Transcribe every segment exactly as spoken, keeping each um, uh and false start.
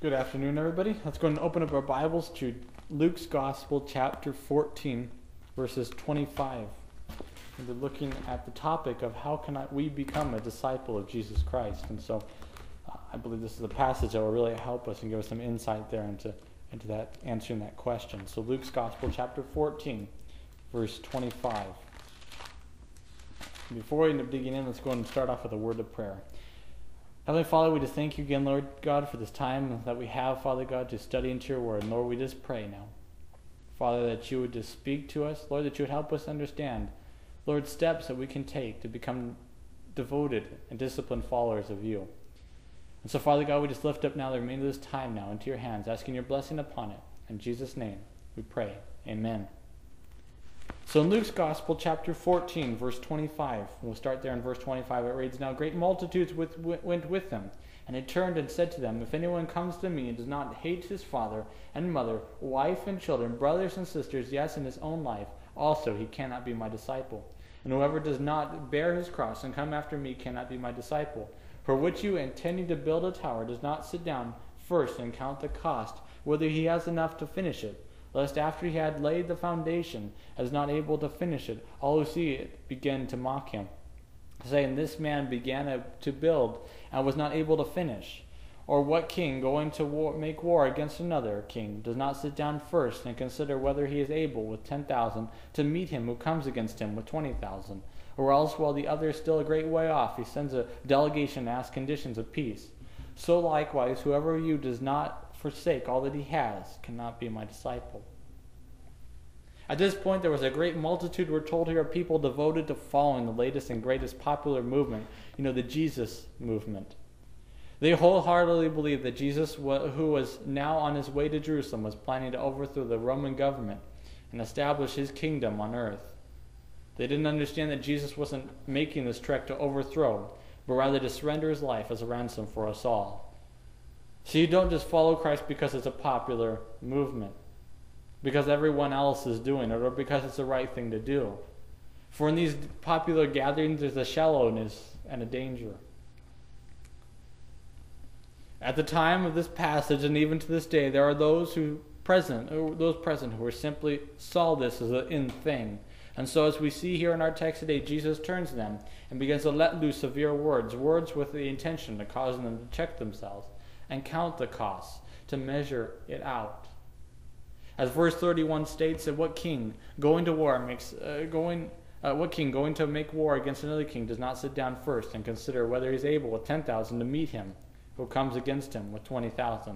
Good afternoon, everybody. Let's go and open up our Bibles to Luke's Gospel, chapter fourteen, verses twenty-five. And we're looking at the topic of how can I, we become a disciple of Jesus Christ. And so uh, I believe this is a passage that will really help us and give us some insight there into, into that, answering that question. So Luke's Gospel, chapter fourteen, verse twenty-five. Before we end up digging in, let's go and start off with a word of prayer. Heavenly Father, we just thank you again, Lord God, for this time that we have, Father God, to study into your word. And Lord, we just pray now, Father, that you would just speak to us. Lord, that you would help us understand, Lord, steps that we can take to become devoted and disciplined followers of you. And so, Father God, we just lift up now the remainder of this time now into your hands, asking your blessing upon it. In Jesus' name, we pray. Amen. So in Luke's Gospel, chapter fourteen, verse twenty-five, we'll start there in verse twenty-five. It reads, "Now great multitudes with, went with him, and he turned and said to them, If anyone comes to me and does not hate his father and mother, wife and children, brothers and sisters, yes, and his own life, also he cannot be my disciple. And whoever does not bear his cross and come after me cannot be my disciple. For which you, intending to build a tower, does not sit down first and count the cost, whether he has enough to finish it. Lest after he had laid the foundation, as not able to finish it, all who see it begin to mock him, saying, This man began to build, and was not able to finish. Or what king, going to war, make war against another king, does not sit down first and consider whether he is able with ten thousand to meet him who comes against him with twenty thousand? Or else, while the other is still a great way off, he sends a delegation to ask conditions of peace. So likewise, whoever of you does not forsake all that he has cannot be my disciple." At this point, there was a great multitude, we're told here, of people devoted to following the latest and greatest popular movement, you know, the Jesus movement. They wholeheartedly believed that Jesus, who was now on his way to Jerusalem, was planning to overthrow the Roman government and establish his kingdom on earth. They didn't understand that Jesus wasn't making this trek to overthrow, but rather to surrender his life as a ransom for us all. So you don't just follow Christ because it's a popular movement, because everyone else is doing it, or because it's the right thing to do. For in these popular gatherings, there's a shallowness and a danger. At the time of this passage, and even to this day, there are those who present, or those present who are simply saw this as an in thing. And so as we see here in our text today, Jesus turns to them and begins to let loose severe words, words with the intention of causing them to check themselves and count the costs, to measure it out. As verse thirty-one states, that what king going to war makes uh, going uh, what king going to make war against another king does not sit down first and consider whether he is able with ten thousand to meet him who comes against him with twenty thousand.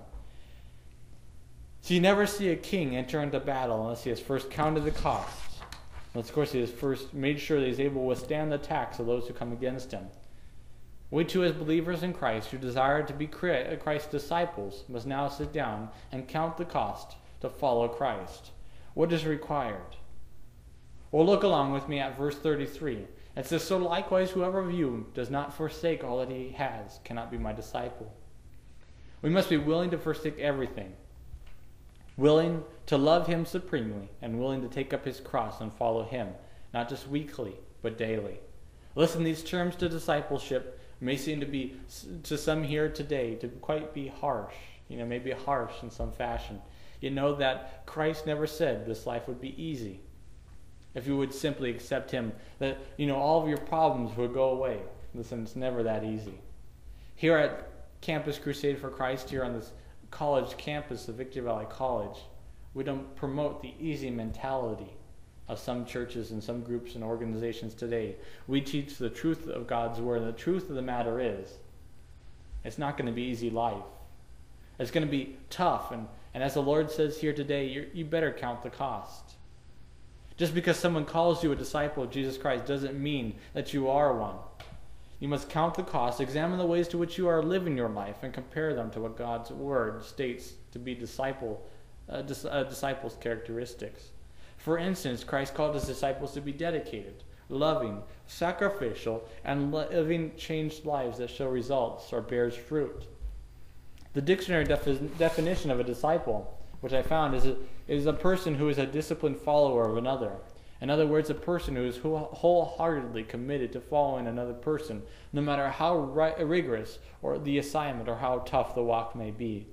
So you never see a king enter into battle unless he has first counted the cost. And of course, he has first made sure that he's able to withstand the attacks of those who come against him. We too, as believers in Christ, who desire to be Christ's disciples, must now sit down and count the cost to follow Christ. What is required? Well, look along with me at verse thirty-three. It says, "So likewise, whoever of you does not forsake all that he has cannot be my disciple." We must be willing to forsake everything, willing to love him supremely, and willing to take up his cross and follow him, not just weekly, but daily. Listen, these terms to discipleship may seem to be, to some here today, to quite be harsh, you know, maybe harsh in some fashion. You know that Christ never said this life would be easy. If you would simply accept him, that, you know, all of your problems would go away. Listen, it's never that easy. Here at Campus Crusade for Christ, here on this college campus, the Victory Valley College, we don't promote the easy mentality of some churches and some groups and organizations today. We teach the truth of God's word. And the truth of the matter is, it's not going to be easy life. It's going to be tough. And, and as the Lord says here today, you're, you better count the cost. Just because someone calls you a disciple of Jesus Christ doesn't mean that you are one. You must count the cost, examine the ways to which you are living your life, and compare them to what God's word states to be disciple, uh, dis, uh, disciples' characteristics. For instance, Christ called his disciples to be dedicated, loving, sacrificial, and living changed lives that show results or bears fruit. The dictionary defi- definition of a disciple, which I found, is a, is a person who is a disciplined follower of another. In other words, a person who is wholeheartedly committed to following another person, no matter how ri- rigorous or the assignment or how tough the walk may be.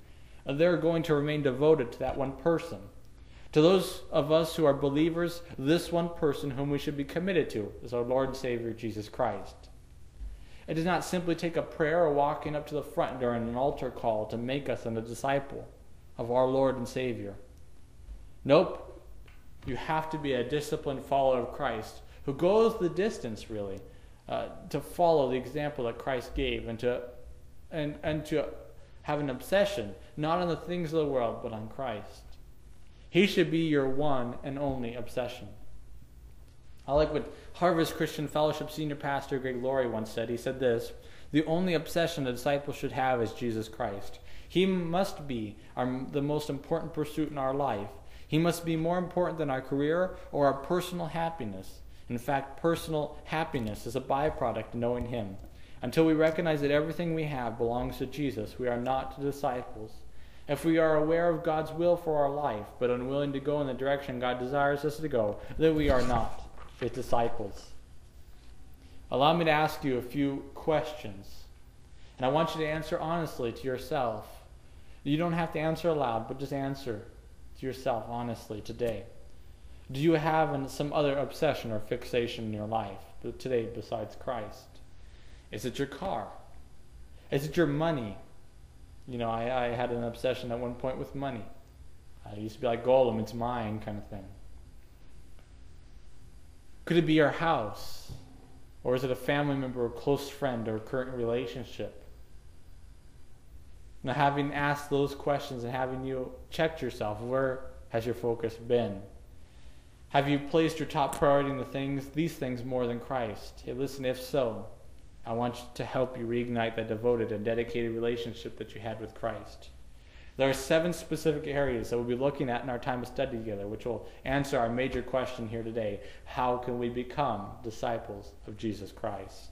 they're going to remain devoted to that one person. To those of us who are believers, this one person whom we should be committed to is our Lord and Savior, Jesus Christ. It does not simply take a prayer or walking up to the front during an altar call to make us a disciple of our Lord and Savior. Nope. You have to be a disciplined follower of Christ who goes the distance, really, uh, to follow the example that Christ gave and to, and, and to have an obsession, not on the things of the world, but on Christ. He should be your one and only obsession. I like what Harvest Christian Fellowship senior pastor Greg Laurie once said. He said this: the only obsession a disciple should have is Jesus Christ. He must be our, the most important pursuit in our life. He must be more important than our career or our personal happiness. In fact, personal happiness is a byproduct of knowing Him. Until we recognize that everything we have belongs to Jesus, we are not disciples. If we are aware of God's will for our life, but unwilling to go in the direction God desires us to go, then we are not His disciples. Allow me to ask you a few questions. And I want you to answer honestly to yourself. You don't have to answer aloud, but just answer to yourself honestly today. Do you have some other obsession or fixation in your life today besides Christ? Is it your car? Is it your money? You know, I, I had an obsession at one point with money. I used to be like Gollum, it's mine kind of thing. Could it be your house? Or is it a family member or close friend or current relationship? Now, having asked those questions and having you checked yourself, where has your focus been? Have you placed your top priority in the things, these things more than Christ? Hey, listen, if so, I want to help you reignite that devoted and dedicated relationship that you had with Christ. There are seven specific areas that we'll be looking at in our time of study together, which will answer our major question here today: how can we become disciples of Jesus Christ?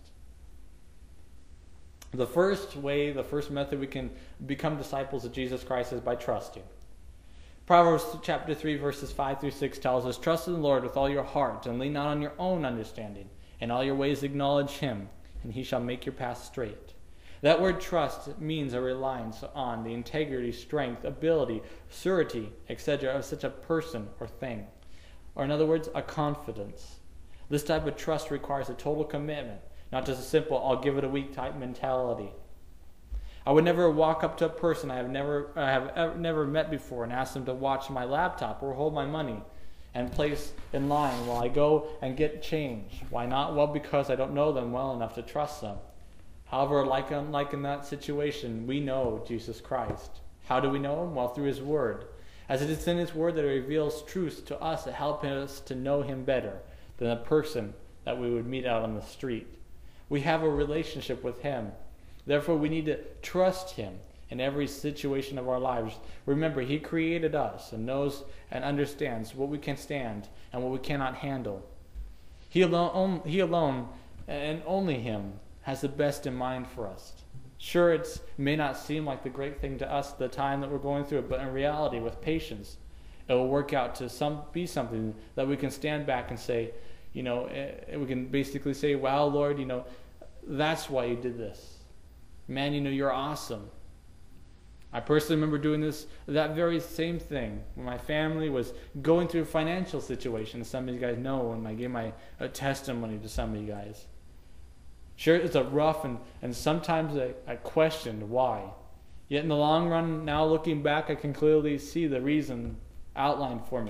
The first way, the first method we can become disciples of Jesus Christ is by trusting. Proverbs chapter three, verses five through six tells us, "Trust in the Lord with all your heart, and lean not on your own understanding. In all your ways acknowledge Him, and He shall make your path straight." That word trust means a reliance on the integrity, strength, ability, surety, et cetera of such a person or thing. Or in other words, a confidence. This type of trust requires a total commitment, not just a simple, I'll give it a week type mentality. I would never walk up to a person I have never I have ever, never met before and ask them to watch my laptop or hold my money and place in line while I go and get change. Why not? Well, because I don't know them well enough to trust them. However, like, like in that situation, we know Jesus Christ. How do we know Him? Well, through His Word. As it is in His Word that it reveals truths to us that help us to know Him better than a person that we would meet out on the street. We have a relationship with Him. Therefore, we need to trust Him in every situation of our lives. Remember, He created us and knows and understands what we can stand and what we cannot handle. He alone, he alone and only Him has the best in mind for us. Sure, it may not seem like the great thing to us at the time that we're going through it, but in reality, with patience, it will work out to some be something that we can stand back and say, you know, we can basically say, wow, Lord, you know, that's why you did this. Man, you know, you're awesome. I personally remember doing this, that very same thing when my family was going through a financial situation, as some of you guys know, when I gave my uh, testimony to some of you guys. Sure, it's a rough, and, and sometimes I, I questioned why. Yet in the long run, now looking back, I can clearly see the reason outlined for me.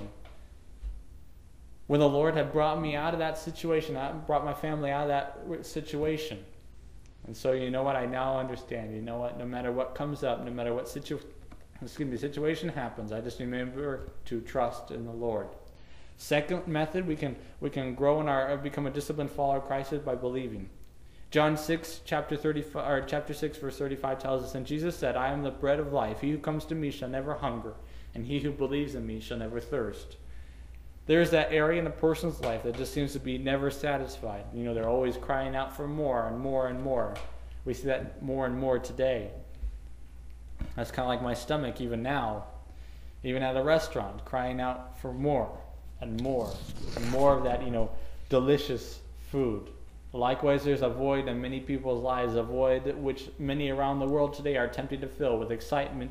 When the Lord had brought me out of that situation, brought my family out of that situation. And so, you know what, I now understand. You know what, no matter what comes up, no matter what situ- excuse me, situation happens, I just remember to trust in the Lord. Second method, we can we can grow in our, become a disciplined follower of Christ is by believing. John six, chapter thirty-five, or chapter six, verse thirty-five tells us, and Jesus said, I am the bread of life. He who comes to me shall never hunger, and he who believes in me shall never thirst. There's that area in a person's life that just seems to be never satisfied. You know, they're always crying out for more and more and more. We see that more and more today. That's kind of like my stomach even now, even at a restaurant, crying out for more and more and more of that, you know, delicious food. Likewise, there's a void in many people's lives, a void which many around the world today are attempting to fill with excitement,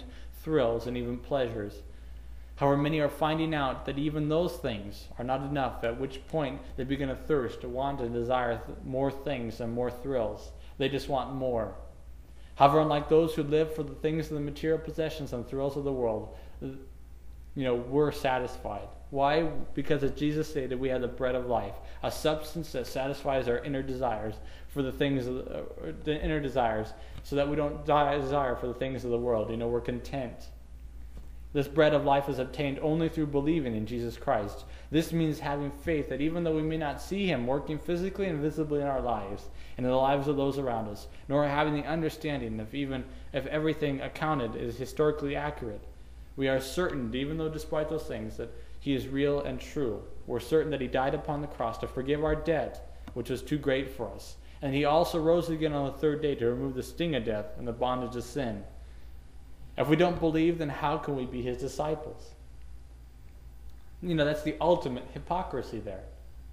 thrills, and even pleasures. However, many are finding out that even those things are not enough, at which point they begin to thirst, to want and desire th- more things and more thrills. They just want more. However, unlike those who live for the things of the material possessions and thrills of the world, you know, we're satisfied. Why? Because as Jesus stated, we have the bread of life, a substance that satisfies our inner desires for the things of the, uh, the inner desires, so that we don't desire for the things of the world. You know, we're content. This bread of life is obtained only through believing in Jesus Christ. This means having faith that even though we may not see him working physically and visibly in our lives and in the lives of those around us, nor having the understanding if even if everything accounted is historically accurate, we are certain, even though despite those things, that he is real and true. We're certain that he died upon the cross to forgive our debt, which was too great for us. And he also rose again on the third day to remove the sting of death and the bondage of sin. If we don't believe, then how can we be his disciples? You know, that's the ultimate hypocrisy there.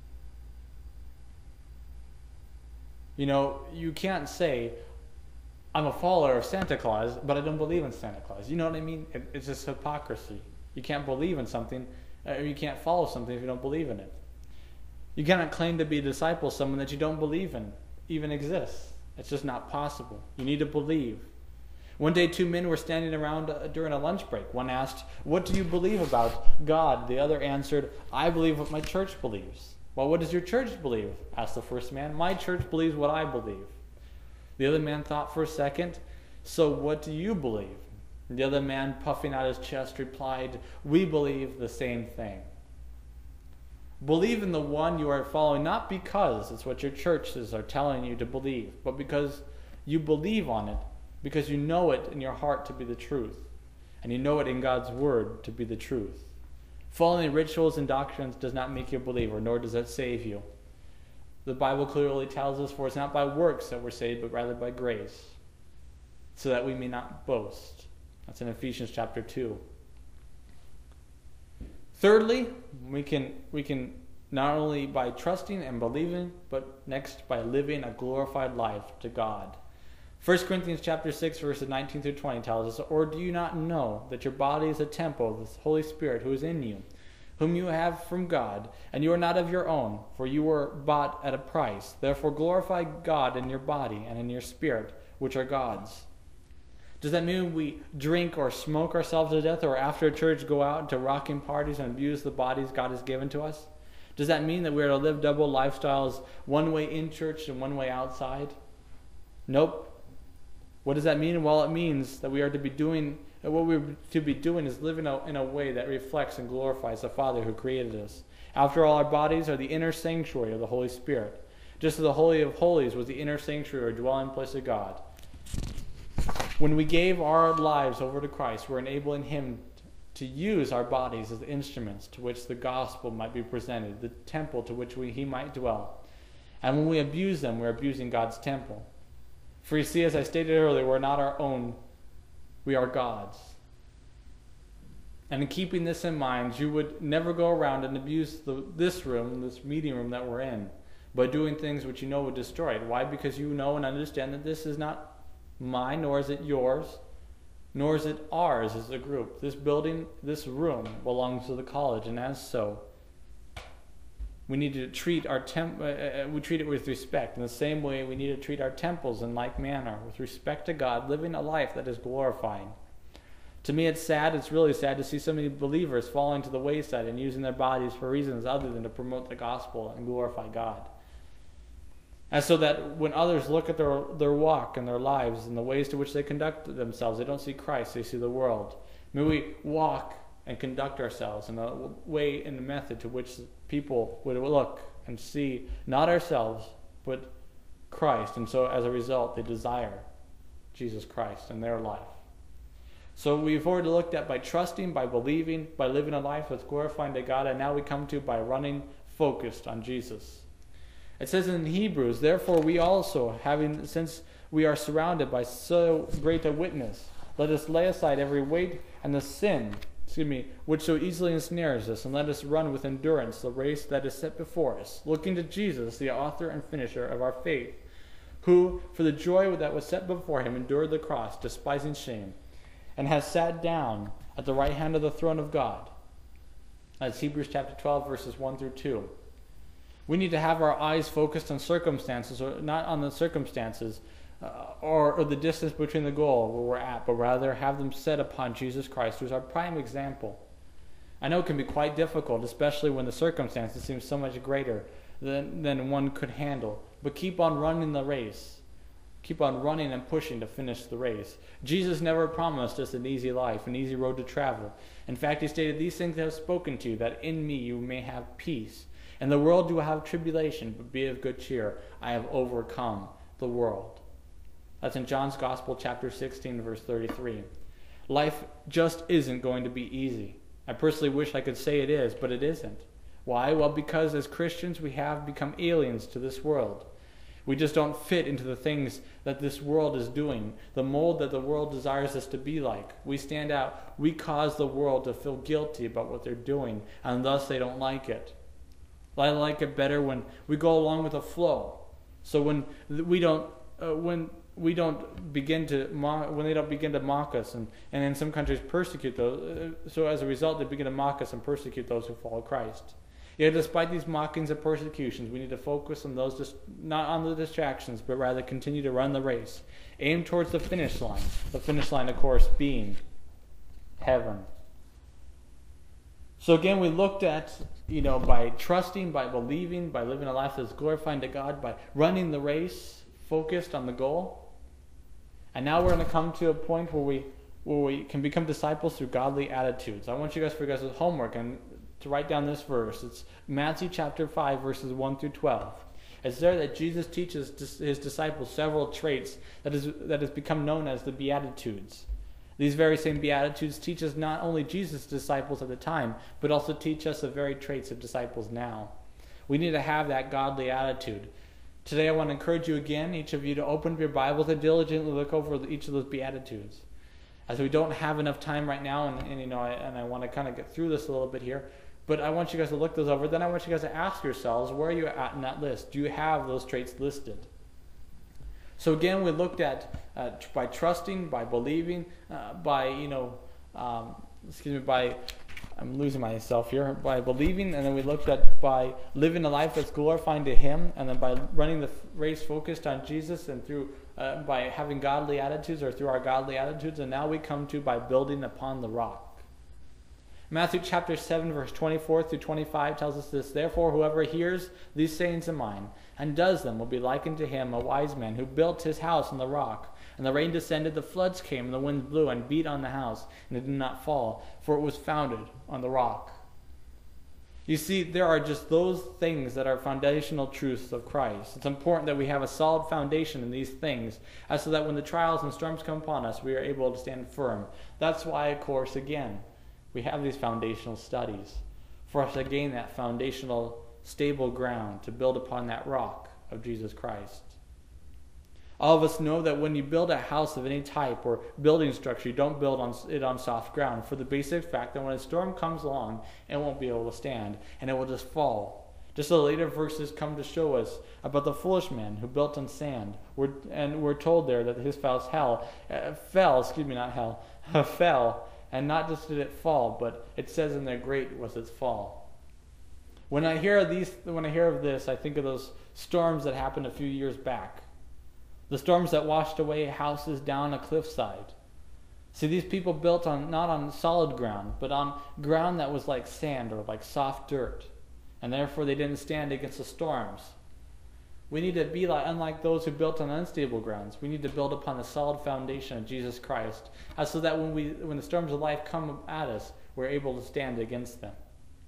You know, you can't say, I'm a follower of Santa Claus, but I don't believe in Santa Claus. You know what I mean? It, it's just hypocrisy. You can't believe in something, or you can't follow something if you don't believe in it. You cannot claim to be a disciple of someone that you don't believe in even exists. It's just not possible. You need to believe. One day, two men were standing around uh, during a lunch break. One asked, "What do you believe about God?" The other answered, "I believe what my church believes." "Well, what does your church believe?" asked the first man. "My church believes what I believe." The other man thought for a second. "So what do you believe?" The other man, puffing out his chest, replied, "We believe the same thing." Believe in the one you are following, not because it's what your churches are telling you to believe, but because you believe on it, because you know it in your heart to be the truth, and you know it in God's word to be the truth. Following rituals and doctrines does not make you a believer, nor does that save you. The Bible clearly tells us, for it's not by works that we're saved, but rather by grace, so that we may not boast. That's in Ephesians chapter two. Thirdly, we can we can not only by trusting and believing, but next by living a glorified life to God. First Corinthians chapter six, verses nineteen through twenty tells us, "Or do you not know that your body is a temple of the Holy Spirit who is in you, whom you have from God, and you are not of your own, for you were bought at a price. Therefore glorify God in your body and in your spirit, which are God's." Does that mean we drink or smoke ourselves to death, or after church go out into rocking parties and abuse the bodies God has given to us? Does that mean that we are to live double lifestyles, one way in church and one way outside? Nope. What does that mean? Well, it means that we are to be doing, what we're to be doing is living in a way that reflects and glorifies the Father who created us. After all, our bodies are the inner sanctuary of the Holy Spirit. Just as the Holy of Holies was the inner sanctuary or dwelling place of God. When we gave our lives over to Christ, we're enabling him to use our bodies as the instruments to which the gospel might be presented, the temple to which we, he might dwell. And when we abuse them, we're abusing God's temple. For you see, as I stated earlier, we're not our own, we are God's. And in keeping this in mind, you would never go around and abuse the, this room, this meeting room that we're in, by doing things which you know would destroy it. Why? Because you know and understand that this is not mine, nor is it yours, nor is it ours as a group. This building, this room belongs to the college, and as so, we need to treat our temp- uh, we treat it with respect. In the same way, we need to treat our temples in like manner, with respect to God, living a life that is glorifying. To me, it's sad, it's really sad to see so many believers falling to the wayside and using their bodies for reasons other than to promote the gospel and glorify God. And so that when others look at their, their walk and their lives and the ways to which they conduct themselves, they don't see Christ, they see the world. May we walk and conduct ourselves in a way and a method to which people would look and see not ourselves, but Christ. And so as a result, they desire Jesus Christ in their life. So we've already looked at by trusting, by believing, by living a life that's glorifying to God, and now we come to by running focused on Jesus. It says in Hebrews, "Therefore we also, having since we are surrounded by so great a witness, let us lay aside every weight and the sin, excuse me, which so easily ensnares us, and let us run with endurance the race that is set before us, looking to Jesus, the author and finisher of our faith, who, for the joy that was set before him, endured the cross, despising shame, and has sat down at the right hand of the throne of God. That's Hebrews chapter twelve, verses one through two. We need to have our eyes focused on circumstances, or not on the circumstances, uh, or, or the distance between the goal where we're at, but rather have them set upon Jesus Christ, who's our prime example. I know it can be quite difficult, especially when the circumstances seem so much greater than, than one could handle. But keep on running the race. Keep on running and pushing to finish the race. Jesus never promised us an easy life, an easy road to travel. In fact, he stated, "These things I have spoken to you, that in me you may have peace. In the world you will have tribulation, but be of good cheer. I have overcome the world." That's in John's Gospel, chapter sixteen, verse thirty-three. Life just isn't going to be easy. I personally wish I could say it is, but it isn't. Why? Well, because as Christians we have become aliens to this world. We just don't fit into the things that this world is doing, the mold that the world desires us to be like. We stand out. We cause the world to feel guilty about what they're doing, and thus they don't like it. I like it better when we go along with the flow. So when we don't, uh, when we don't begin to mock, when they don't begin to mock us, and, and in some countries persecute those. Uh, so as a result, they begin to mock us and persecute those who follow Christ. Yet, despite these mockings and persecutions, we need to focus on those, dis- not on the distractions, but rather continue to run the race. Aim towards the finish line. The finish line, of course, being heaven. So again, we looked at, you know, by trusting, by believing, by living a life that's glorifying to God, by running the race, focused on the goal. And now we're going to come to a point where we where we can become disciples through godly attitudes. I want you guys for you guys' homework and to write down this verse. It's Matthew chapter five, verses one through twelve. It's there that Jesus teaches his disciples several traits that is that has become known as the Beatitudes. These very same Beatitudes teach us not only Jesus' disciples at the time, but also teach us the very traits of disciples now. We need to have that godly attitude. Today I want to encourage you again, each of you, to open up your Bibles and diligently look over each of those Beatitudes. As we don't have enough time right now, and, and you know, I, and I want to kind of get through this a little bit here, but I want you guys to look those over. Then I want you guys to ask yourselves, where are you at in that list? Do you have those traits listed? So again, we looked at uh, by trusting, by believing, uh, by, you know, um, excuse me, by, I'm losing myself here, by believing, and then we looked at by living a life that's glorifying to Him, and then by running the race focused on Jesus, and through uh, by having godly attitudes, or through our godly attitudes, and now we come to by building upon the rock. Matthew chapter seven, verse twenty-four through twenty-five tells us this: "Therefore, whoever hears these sayings of mine and does them will be likened to him, a wise man who built his house on the rock. And the rain descended, the floods came, and the winds blew and beat on the house, and it did not fall, for it was founded on the rock." You see, there are just those things that are foundational truths of Christ. It's important that we have a solid foundation in these things, as so that when the trials and storms come upon us, we are able to stand firm. That's why, of course, again, we have these foundational studies, for us to gain that foundational, stable ground, to build upon that rock of Jesus Christ. All of us know that when you build a house of any type or building structure, you don't build on it on soft ground, for the basic fact that when a storm comes along, it won't be able to stand, and it will just fall. Just the later verses come to show us about the foolish man who built on sand, we're, and we're told there that his house hell, uh, fell, excuse me, not hell, fell. And not just did it fall, but it says in there, great was its fall. When I hear of these, when I hear of this, I think of those storms that happened a few years back. The storms that washed away houses down a cliffside. See, these people built on not on solid ground, but on ground that was like sand or like soft dirt, and therefore they didn't stand against the storms. We need to be like, unlike those who built on unstable grounds. We need to build upon the solid foundation of Jesus Christ, uh, so that when we, when the storms of life come at us, we're able to stand against them.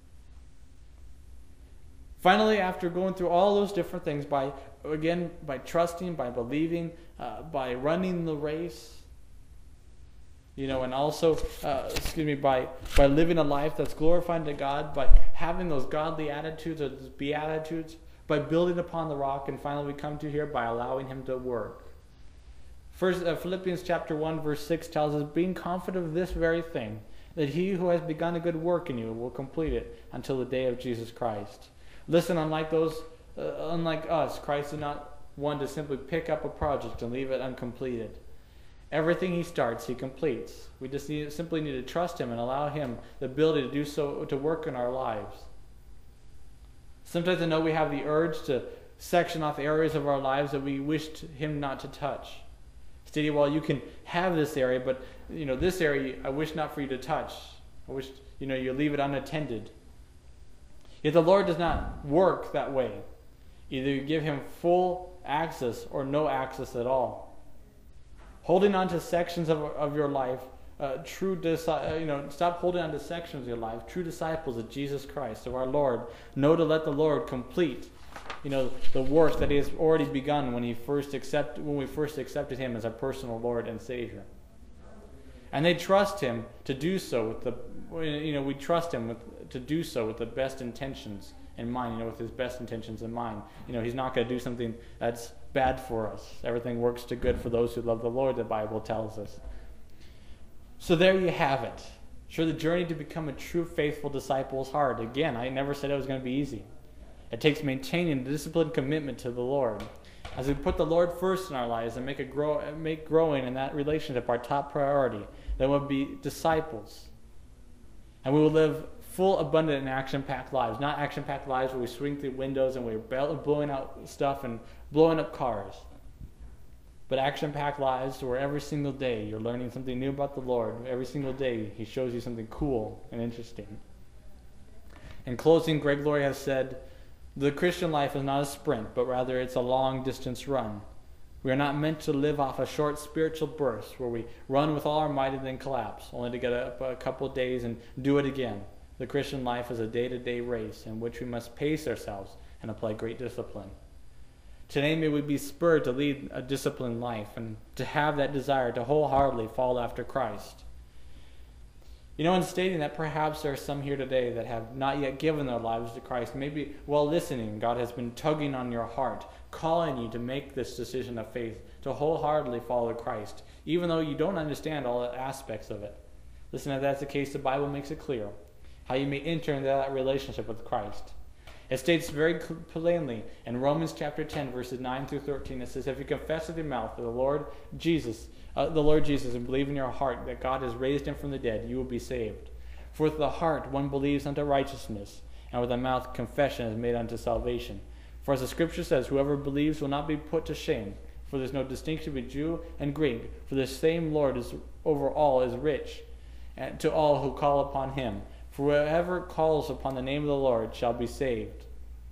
Finally, after going through all those different things, by again by trusting, by believing, uh, by running the race, you know, and also, uh, excuse me, by by living a life that's glorifying to God, by having those godly attitudes or those beatitudes, by building upon the rock, and finally we come to here by allowing Him to work. First, uh, Philippians chapter one, verse six tells us, "Being confident of this very thing, that He who has begun a good work in you will complete it until the day of Jesus Christ." Listen, unlike those, uh, unlike us, Christ is not one to simply pick up a project and leave it uncompleted. Everything he starts, he completes. We just need, simply need to trust him and allow him the ability to do so, to work in our lives. Sometimes I know we have the urge to section off areas of our lives that we wished him not to touch. Stating, well, you can have this area, but you know, this area I wish not for you to touch. I wish you know you leave it unattended. Yet the Lord does not work that way. Either you give him full access or no access at all. Holding on to sections of, of your life, uh, true disi- uh, you know, stop holding on to sections of your life. True disciples of Jesus Christ, of our Lord, know to let the Lord complete, you know, the work that he has already begun when he first accept, when we first accepted him as our personal Lord and Savior. And they trust him to do so with the, you know, we trust him with, to do so with the best intentions in mind, you know, with his best intentions in mind. You know, he's not going to do something that's bad for us. Everything works to good for those who love the Lord, the Bible tells us. So there you have it. Sure, the journey to become a true faithful disciple is hard. Again, I never said it was going to be easy. It takes maintaining the disciplined commitment to the Lord. As we put the Lord first in our lives and make it grow, make growing in that relationship our top priority, then we'll be disciples. And we will live full, abundant, and action-packed lives. Not action-packed lives where we swing through windows and we're blowing out stuff and blowing up cars. But action-packed lives where every single day you're learning something new about the Lord. Every single day he shows you something cool and interesting. In closing, Greg Laurie has said, the Christian life is not a sprint, but rather it's a long-distance run. We are not meant to live off a short spiritual burst where we run with all our might and then collapse, only to get up a couple of days and do it again. The Christian life is a day-to-day race in which we must pace ourselves and apply great discipline. Today may we be spurred to lead a disciplined life and to have that desire to wholeheartedly follow after Christ. You know, in stating that perhaps there are some here today that have not yet given their lives to Christ, maybe while listening, God has been tugging on your heart, calling you to make this decision of faith, to wholeheartedly follow Christ, even though you don't understand all the aspects of it. Listen, if that's the case, the Bible makes it clear how you may enter into that relationship with Christ. It states very plainly in Romans chapter ten, verses nine through thirteen, it says, if you confess with your mouth that the Lord Jesus, uh, the Lord Jesus, and believe in your heart that God has raised him from the dead, you will be saved. For with the heart one believes unto righteousness, and with the mouth confession is made unto salvation. For as the scripture says, whoever believes will not be put to shame, for there is no distinction between Jew and Greek, for the same Lord is over all is rich, and to all who call upon him. For whoever calls upon the name of the Lord shall be saved.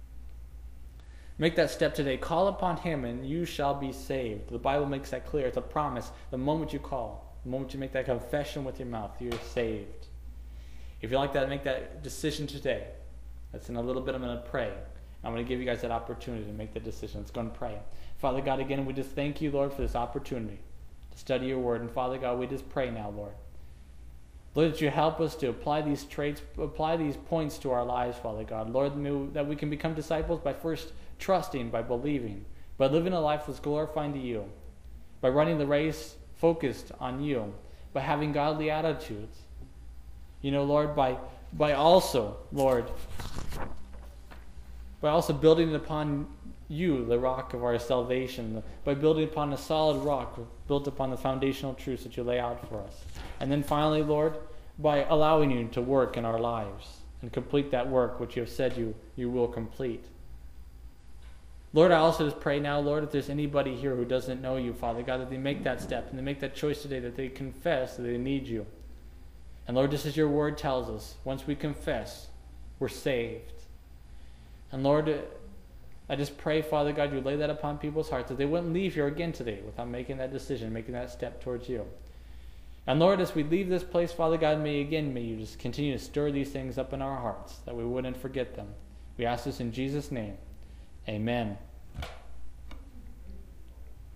Make that step today. Call upon him and you shall be saved. The Bible makes that clear. It's a promise. The moment you call, the moment you make that confession with your mouth, you're saved. If you like that, make that decision today. That's in a little bit. I'm going to pray. I'm going to give you guys that opportunity to make that decision. Let's go and pray. Father God, again, we just thank you, Lord, for this opportunity to study your word. And Father God, we just pray now, Lord. Lord, that you help us to apply these traits, apply these points to our lives, Father God. Lord, that we can become disciples by first trusting, by believing, by living a life that's glorifying to you, by running the race focused on you, by having godly attitudes. You know, Lord, by by also, Lord, by also building upon you, the rock of our salvation, by building upon a solid rock, built upon the foundational truths that you lay out for us. And then finally, Lord, by allowing you to work in our lives and complete that work which you have said you, you will complete. Lord, I also just pray now, Lord, if there's anybody here who doesn't know you, Father God, that they make that step and they make that choice today, that they confess that they need you. And Lord, just as your word tells us, once we confess, we're saved. And Lord, I just pray, Father God, you lay that upon people's hearts, that they wouldn't leave here again today without making that decision, making that step towards you. And Lord, as we leave this place, Father God, may again, may you just continue to stir these things up in our hearts, that we wouldn't forget them. We ask this in Jesus' name. Amen.